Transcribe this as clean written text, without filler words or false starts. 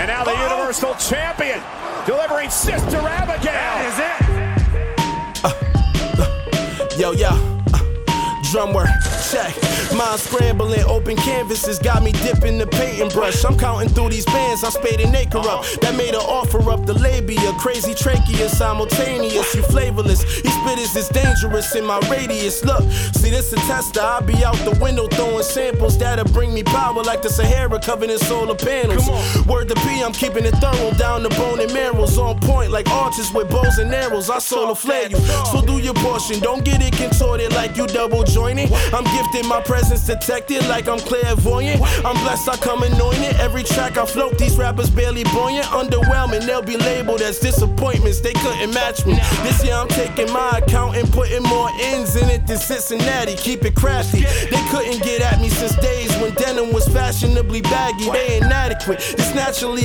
now the Universal Champion, delivering Sister Abigail. That is it. Yo. Drum work, check. Mind scrambling, open canvases got me dipping the painting brush. I'm counting through these bands, I spade an acre up. That made her offer up the labia. Crazy trachea, simultaneous, you flavorless. These spitters is dangerous in my radius. Look, see this a tester, I'll be out the window throwing samples that'll bring me power like the Sahara covered in solar panels. Word to P, I'm keeping it thorough, down the bone and marrows. On point like archers with bows and arrows. I solar flare you, so do your portion. Don't get it contorted like you double jointed. I'm gifted, my presence detected like I'm clairvoyant. I'm blessed, I come anointed. Every track I float, these rappers barely buoyant. Underwhelming, they'll be labeled as disappointments. They couldn't match me. This year I'm taking my account and putting more ends in it than Cincinnati. Keep it crafty. They couldn't get at me since days when denim was fashionably baggy. They inadequate. It's naturally